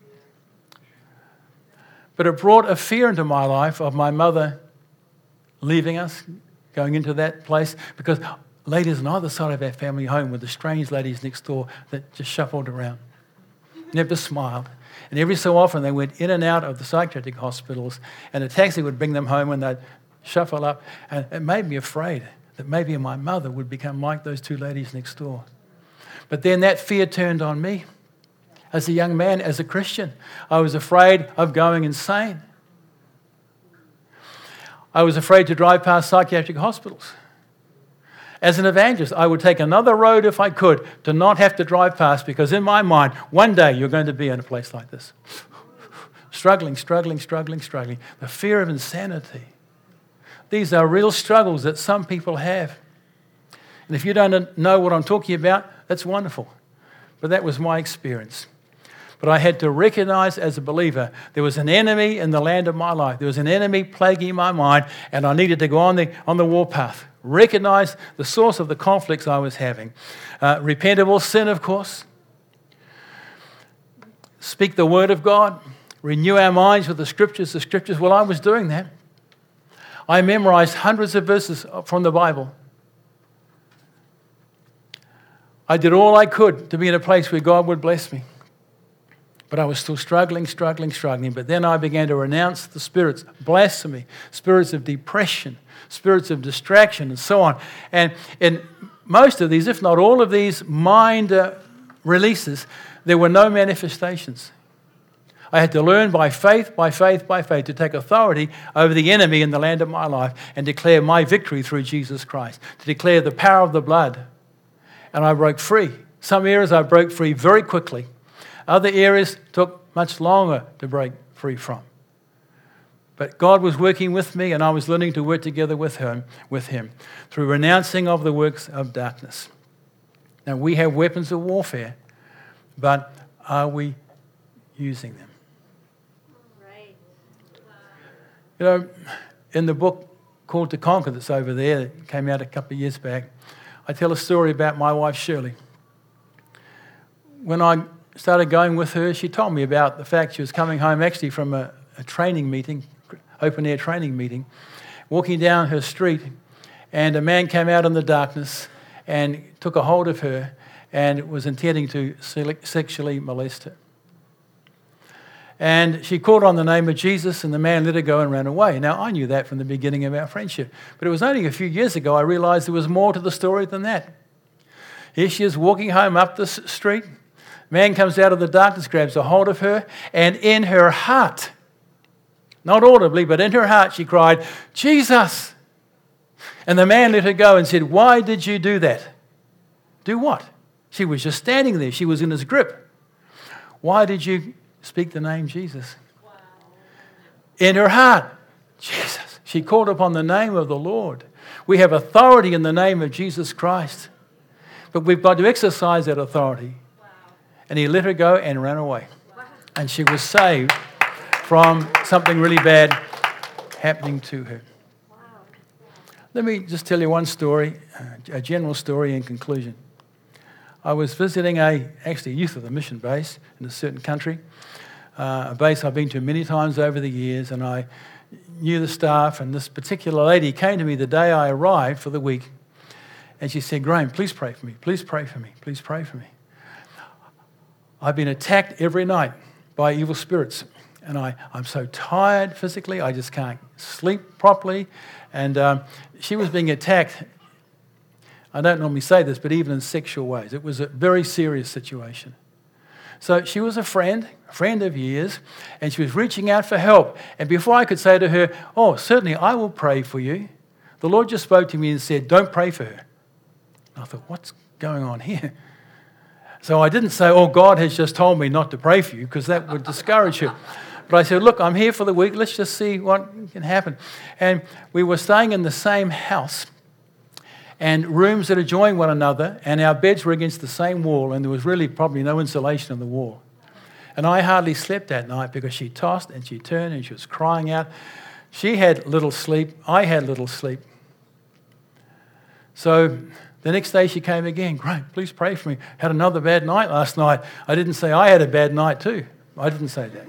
But it brought a fear into my life of my mother leaving us, going into that place, because ladies on either side of our family home were the strange ladies next door that just shuffled around, never smiled. And every so often they went in and out of the psychiatric hospitals, and a taxi would bring them home and they'd shuffle up. And it made me afraid that maybe my mother would become like those two ladies next door. But then that fear turned on me. As a young man, as a Christian, I was afraid of going insane. I was afraid to drive past psychiatric hospitals. As an evangelist, I would take another road if I could to not have to drive past, because in my mind, one day you're going to be in a place like this. Struggling, struggling, struggling, struggling. The fear of insanity. These are real struggles that some people have. And if you don't know what I'm talking about, that's wonderful. But that was my experience. But I had to recognize as a believer there was an enemy in the land of my life. There was an enemy plaguing my mind, and I needed to go on the, on the warpath. Recognize the source of the conflicts I was having. Uh, repent of all sin, of course. Speak the word of God. Renew our minds with the scriptures. The scriptures, well, I was doing that. I memorized hundreds of verses from the Bible. I did all I could to be in a place where God would bless me. But I was still struggling, struggling, struggling. But then I began to renounce the spirits, blasphemy, spirits of depression, spirits of distraction, and so on. And in most of these, if not all of these mind uh, releases, there were no manifestations. I had to learn by faith, by faith, by faith to take authority over the enemy in the land of my life and declare my victory through Jesus Christ, to declare the power of the blood. And I broke free. Some areas I broke free very quickly. Other areas took much longer to break free from. But God was working with me, and I was learning to work together with him, with him through renouncing of the works of darkness. Now, we have weapons of warfare, but are we using them? Right. You know, in the book called To Conquer that's over there, that came out a couple of years back, I tell a story about my wife, Shirley. When I started going with her, she told me about the fact she was coming home actually from a, a training meeting, open-air training meeting, walking down her street, and a man came out in the darkness and took a hold of her and was intending to sexually molest her. And she called on the name of Jesus, and the man let her go and ran away. Now, I knew that from the beginning of our friendship, but it was only a few years ago I realized there was more to the story than that. Here she is walking home up the street. Man comes out of the darkness, grabs a hold of her, and in her heart, not audibly, but in her heart, she cried, Jesus! And the man let her go and said, why did you do that? Do what? She was just standing there. She was in his grip. Why did you speak the name Jesus? Wow. In her heart, Jesus. She called upon the name of the Lord. We have authority in the name of Jesus Christ, but we've got to exercise that authority. And he let her go and ran away. And she was saved from something really bad happening to her. Let me just tell you one story, a general story in conclusion. I was visiting a, actually a youth of the mission base in a certain country, uh, a base I've been to many times over the years, and I knew the staff, and this particular lady came to me the day I arrived for the week. And she said, Graham, please pray for me. Please pray for me. Please pray for me. I've been attacked every night by evil spirits. And I, I'm so tired physically, I just can't sleep properly. And um, she was being attacked, I don't normally say this, but even in sexual ways. It was a very serious situation. So she was a friend, a friend of years, and she was reaching out for help. And before I could say to her, oh, certainly I will pray for you, the Lord just spoke to me and said, don't pray for her. And I thought, what's going on here? So I didn't say, oh, God has just told me not to pray for you, because that would discourage her. But I said, look, I'm here for the week. Let's just see what can happen. And we were staying in the same house and rooms that adjoined one another, and our beds were against the same wall, and there was really probably no insulation on the wall. And I hardly slept that night because she tossed and she turned and she was crying out. She had little sleep. I had little sleep. So the next day she came again. Great, please pray for me. Had another bad night last night. I didn't say I had a bad night too. I didn't say that.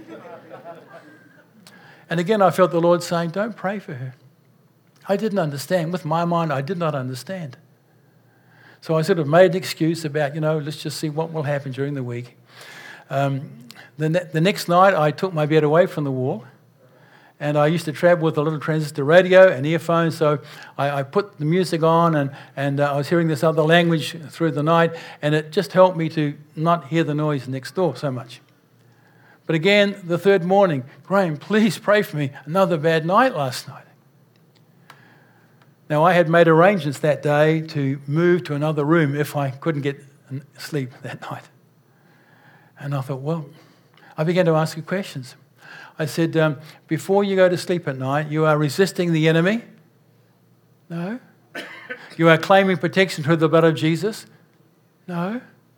And again, I felt the Lord saying, don't pray for her. I didn't understand. With my mind, I did not understand. So I sort of made an excuse about, you know, let's just see what will happen during the week. Um, the, ne- the next night, I took my bed away from the wall, and I used to travel with a little transistor radio and earphones, so I, I put the music on, and, and uh, I was hearing this other language through the night, and it just helped me to not hear the noise next door so much. But again, the third morning, Graham, please pray for me. Another bad night last night. Now, I had made arrangements that day to move to another room if I couldn't get sleep that night. And I thought, well, I began to ask you questions. I said, um, before you go to sleep at night, you are resisting the enemy? No. You are claiming protection through the blood of Jesus? No.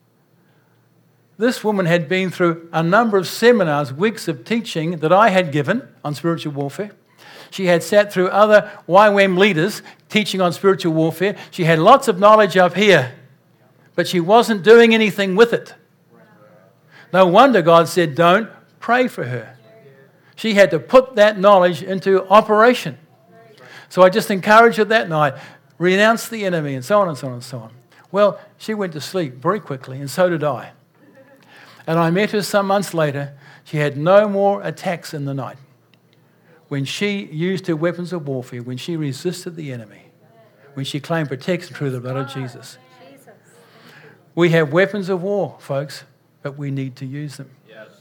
This woman had been through a number of seminars, weeks of teaching that I had given on spiritual warfare. She had sat through other Y WAM leaders teaching on spiritual warfare. She had lots of knowledge up here, but she wasn't doing anything with it. No wonder God said, don't pray for her. She had to put that knowledge into operation. So I just encouraged her that night, renounce the enemy, and so on and so on and so on. Well, she went to sleep very quickly, and so did I. And I met her some months later. She had no more attacks in the night. When she used her weapons of warfare, when she resisted the enemy, when she claimed protection through the blood of Jesus. We have weapons of war, folks, but we need to use them.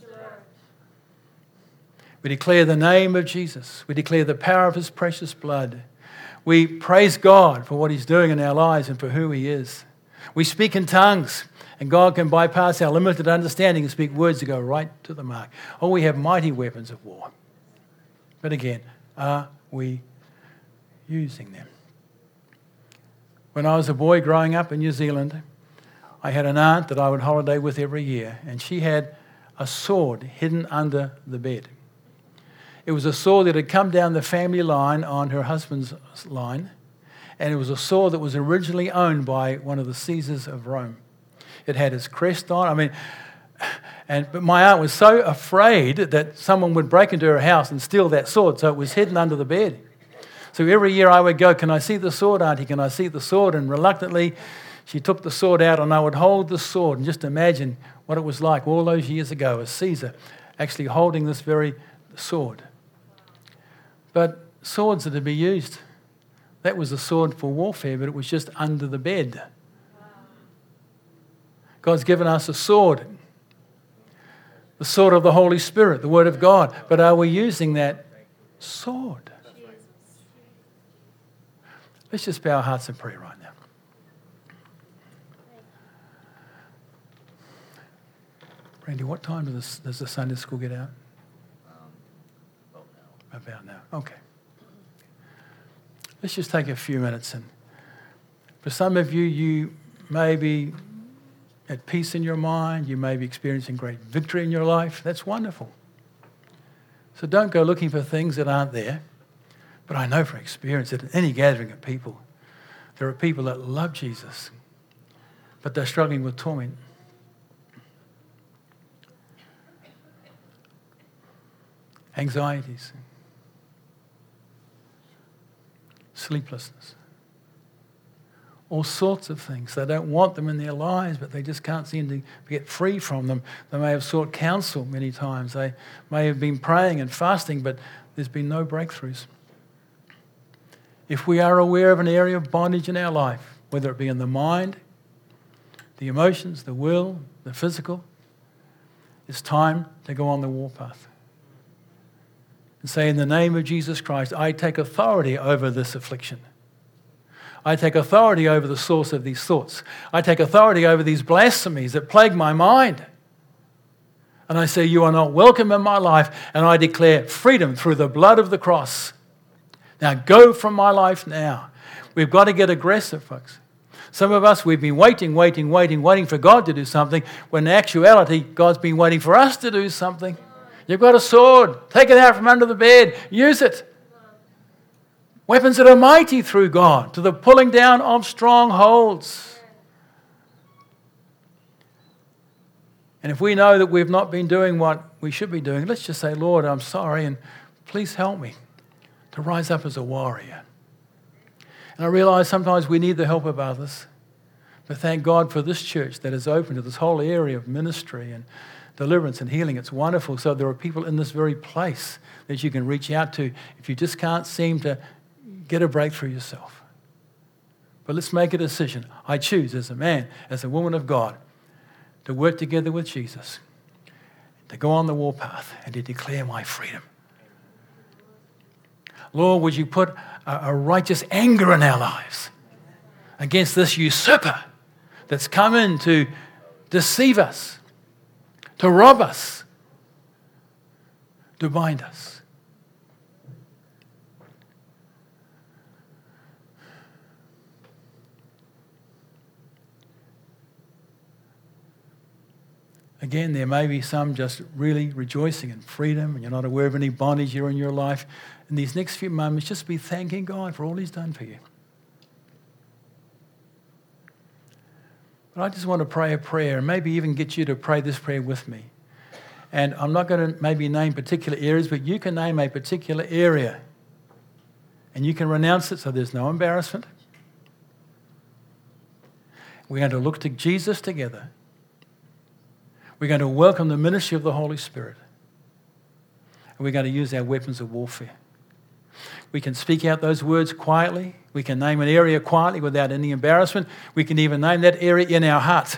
We declare the name of Jesus. We declare the power of his precious blood. We praise God for what he's doing in our lives and for who he is. We speak in tongues, and God can bypass our limited understanding and speak words that go right to the mark. Oh, we have mighty weapons of war. But again, are we using them? When I was a boy growing up in New Zealand, I had an aunt that I would holiday with every year, and she had a sword hidden under the bed. It was a sword that had come down the family line on her husband's line, and it was a sword that was originally owned by one of the Caesars of Rome. It had his crest on. I mean, and but my aunt was so afraid that someone would break into her house and steal that sword, so it was hidden under the bed. So every year I would go, can I see the sword, Auntie? Can I see the sword? And reluctantly, she took the sword out, and I would hold the sword and just imagine what it was like all those years ago as Caesar actually holding this very sword. But swords are to be used. That was a sword for warfare, but it was just under the bed. God's given us a sword, the sword of the Holy Spirit, the Word of God. But are we using that sword? Let's just bow our hearts and pray right now. Randy, what time does, does the Sunday school get out? About now. Okay. Let's just take a few minutes. And for some of you, you may be at peace in your mind. You may be experiencing great victory in your life. That's wonderful. So don't go looking for things that aren't there. But I know from experience that at any gathering of people, there are people that love Jesus, but they're struggling with torment. Anxieties. Sleeplessness, all sorts of things. They don't want them in their lives, but they just can't seem to get free from them. They may have sought counsel many times. They may have been praying and fasting, but there's been no breakthroughs. If we are aware of an area of bondage in our life, whether it be in the mind, the emotions, the will, the physical, it's time to go on the warpath and say, in the name of Jesus Christ, I take authority over this affliction. I take authority over the source of these thoughts. I take authority over these blasphemies that plague my mind. And I say, you are not welcome in my life, and I declare freedom through the blood of the cross. Now go from my life now. We've got to get aggressive, folks. Some of us, we've been waiting, waiting, waiting, waiting for God to do something, when in actuality, God's been waiting for us to do something. You've got a sword. Take it out from under the bed. Use it. Weapons that are mighty through God to the pulling down of strongholds. And if we know that we've not been doing what we should be doing, let's just say, Lord, I'm sorry, and please help me to rise up as a warrior. And I realize sometimes we need the help of others. But thank God for this church that is open to this whole area of ministry and deliverance and healing. It's wonderful. So there are people in this very place that you can reach out to if you just can't seem to get a breakthrough yourself. But let's make a decision. I choose as a man, as a woman of God, to work together with Jesus, to go on the warpath and to declare my freedom. Lord, would you put a, a righteous anger in our lives against this usurper that's come in to deceive us, to rob us, to bind us. Again, there may be some just really rejoicing in freedom and you're not aware of any bondage here in your life. In these next few moments, just be thanking God for all he's done for you. But I just want to pray a prayer and maybe even get you to pray this prayer with me. And I'm not going to maybe name particular areas, but you can name a particular area and you can renounce it so there's no embarrassment. We're going to look to Jesus together. We're going to welcome the ministry of the Holy Spirit. And we're going to use our weapons of warfare. We can speak out those words quietly. We can name an area quietly without any embarrassment. We can even name that area in our heart.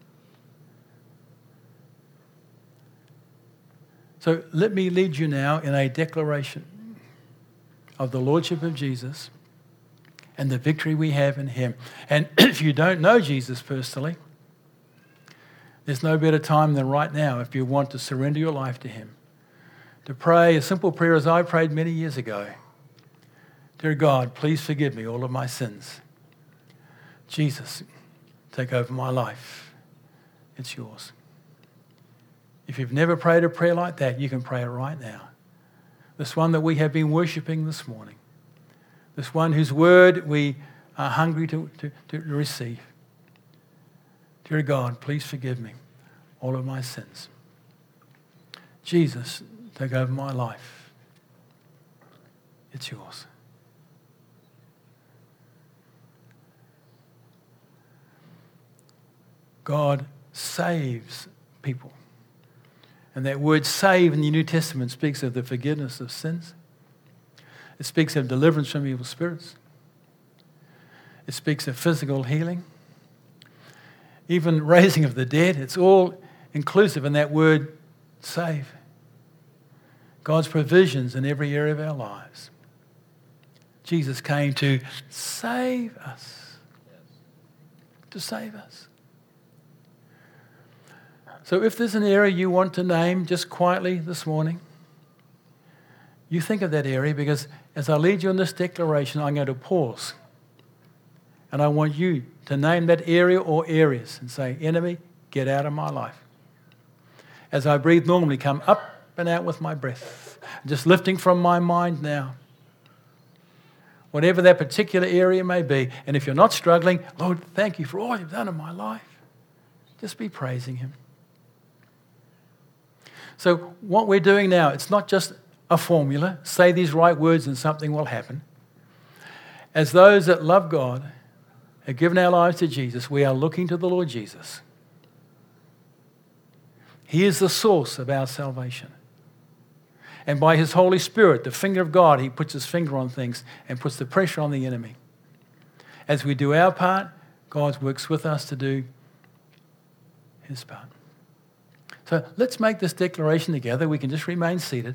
So let me lead you now in a declaration of the Lordship of Jesus and the victory we have in him. And if you don't know Jesus personally, there's no better time than right now if you want to surrender your life to him. To pray a simple prayer as I prayed many years ago. Dear God, please forgive me all of my sins. Jesus, take over my life. It's yours. If you've never prayed a prayer like that, you can pray it right now. This one that we have been worshiping this morning. This one whose word we are hungry to, to, to receive. Dear God, please forgive me all of my sins. Jesus, take over my life. It's yours. God saves people. And that word save in the New Testament speaks of the forgiveness of sins. It speaks of deliverance from evil spirits. It speaks of physical healing. Even raising of the dead. It's all inclusive in that word save. God's provisions in every area of our lives. Jesus came to save us. To save us. So if there's an area you want to name just quietly this morning, you think of that area, because as I lead you in this declaration, I'm going to pause. And I want you to name that area or areas and say, enemy, get out of my life. As I breathe normally, come up and out with my breath. Just lifting from my mind now. Whatever that particular area may be. And if you're not struggling, Lord, thank you for all you've done in my life. Just be praising him. So what we're doing now, it's not just a formula. Say these right words and something will happen. As those that love God have given our lives to Jesus, we are looking to the Lord Jesus. He is the source of our salvation. And by his Holy Spirit, the finger of God, he puts his finger on things and puts the pressure on the enemy. As we do our part, God works with us to do his part. So let's make this declaration together. We can just remain seated.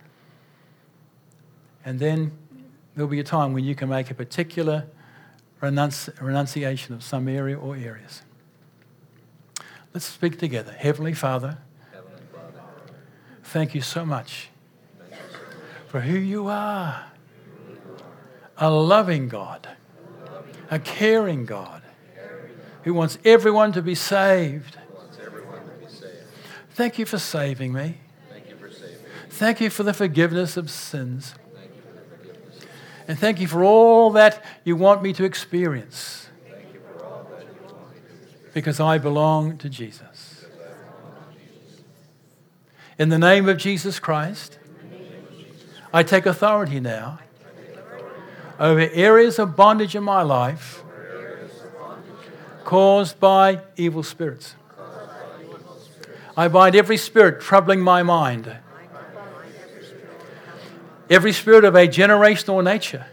And then there'll be a time when you can make a particular renunci- renunciation of some area or areas. Let's speak together. Heavenly Father, Heavenly Father, thank you so much for who you are. A loving God, a caring God who wants everyone to be saved. Thank you for saving me. Thank you for the forgiveness of sins. And thank you for all that you want me to experience. Because I belong to Jesus. In the name of Jesus Christ, I take authority now over areas of bondage in my life caused by evil spirits. I bind every spirit troubling my mind. Every spirit of a generational nature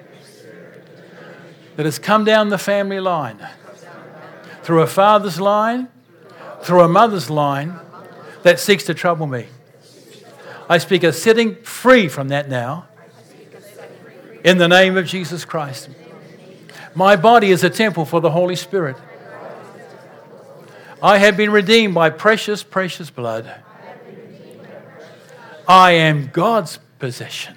that has come down the family line, through a father's line, through a mother's line, that seeks to trouble me. I speak of setting free from that now, in the name of Jesus Christ. My body is a temple for the Holy Spirit. I have been redeemed by precious, precious blood. I am God's possession.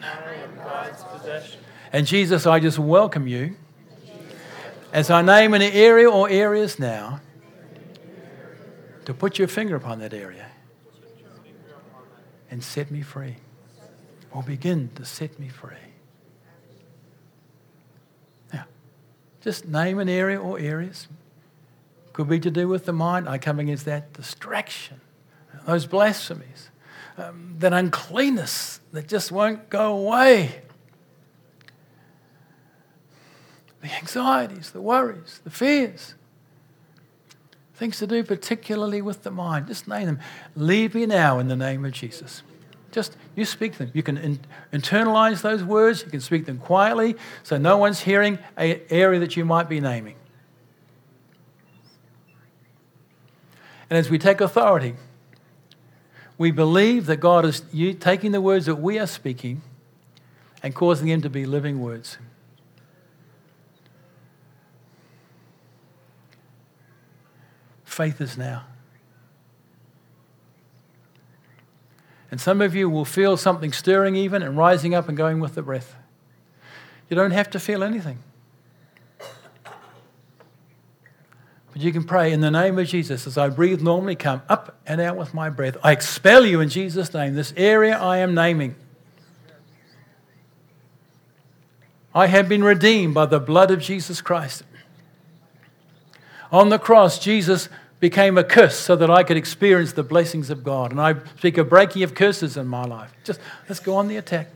And Jesus, I just welcome you as I name an area or areas now to put your finger upon that area and set me free, or begin to set me free. Now, just name an area or areas. Could be to do with the mind. I come against that distraction, those blasphemies, um, that uncleanness that just won't go away. The anxieties, the worries, the fears. Things to do particularly with the mind. Just name them. Leave me now in the name of Jesus. Just, you speak them. You can in, internalize those words. You can speak them quietly so no one's hearing an area that you might be naming. And as we take authority, we believe that God is taking the words that we are speaking and causing them to be living words. Faith is now. And some of you will feel something stirring even and rising up and going with the breath. You don't have to feel anything. But you can pray in the name of Jesus as I breathe normally, come up and out with my breath. I expel you in Jesus' name. This area I am naming. I have been redeemed by the blood of Jesus Christ. On the cross, Jesus became a curse so that I could experience the blessings of God. And I speak of breaking of curses in my life. Just let's go on the attack.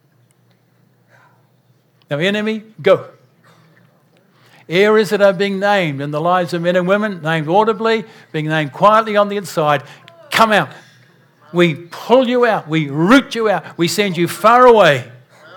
Now, enemy, go. Areas that are being named in the lives of men and women, named audibly, being named quietly on the inside, come out. We pull you out. We root you out. We send you far away.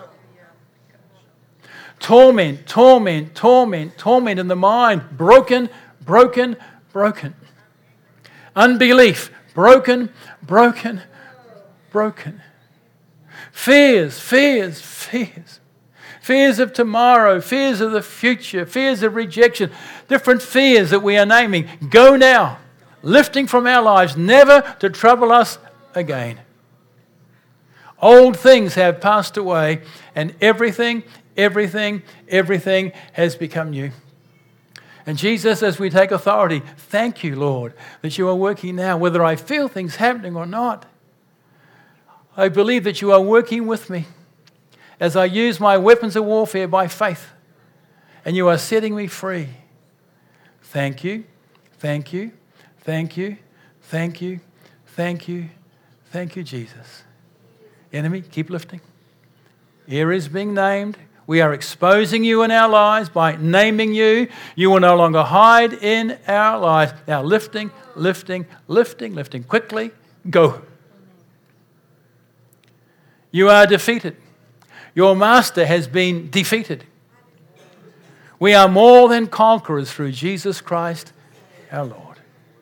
Torment, torment, torment, torment in the mind. Broken, broken, broken. Unbelief, broken, broken, broken. Fears, fears, fears. Fears of tomorrow, fears of the future, fears of rejection, different fears that we are naming. Go now, lifting from our lives, never to trouble us again. Old things have passed away, and everything, everything, everything has become new. And Jesus, as we take authority, thank you, Lord, that you are working now, whether I feel things happening or not. I believe that you are working with me as I use my weapons of warfare by faith, and you are setting me free. Thank you, thank you, thank you, thank you, thank you, thank you, Jesus. Enemy, keep lifting. Areas being named, We are exposing you in our lives by naming you. You will no longer hide in our lives. Now lifting, lifting, lifting, lifting. Quickly, go. You are defeated. Your master has been defeated. We are more than conquerors through Jesus Christ, our Lord.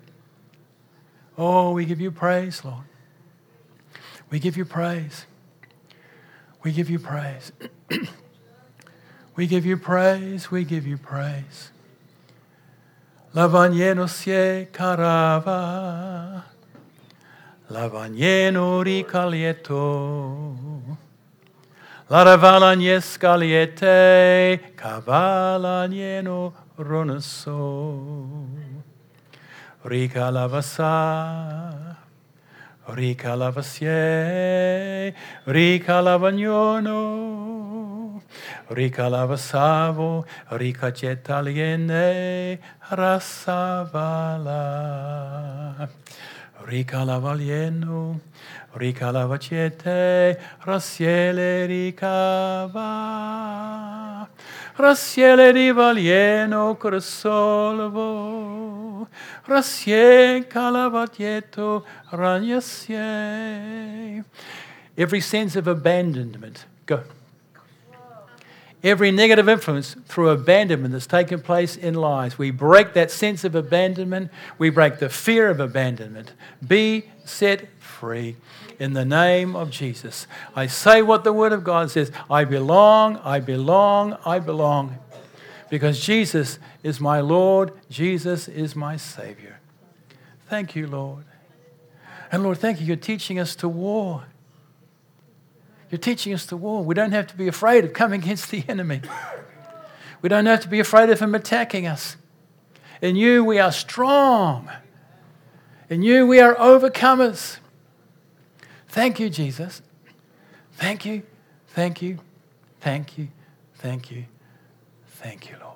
Oh, we give you praise, Lord. We give you praise. We give you praise. We give you praise. We give you praise. Lavanyeno sie carava. Lavanyeno ricalieto. Laravalanye scaliete. Cavalanyeno ronaso. Ricalavasa. Ricalavasye. Ricalavagnono. Ricalavasavo. Ricacetaliene. Rasavala. Ricalavalieno. Ricalavacete. Rasiele ricava. Rasiele di valieno crusolvo. Rasie calavatieto ragnasie. Every sense of abandonment, go. Every negative influence through abandonment that's taken place in lives, we break that sense of abandonment. We break the fear of abandonment. Be set free in the name of Jesus. I say what the Word of God says. I belong, I belong, I belong. Because Jesus is my Lord. Jesus is my Savior. Thank you, Lord. And Lord, thank you. You're teaching us to war. You're teaching us to war. We don't have to be afraid of coming against the enemy. We don't have to be afraid of him attacking us. In you we are strong. In you we are overcomers. Thank you, Jesus. Thank you, thank you, thank you, thank you, thank you, Lord.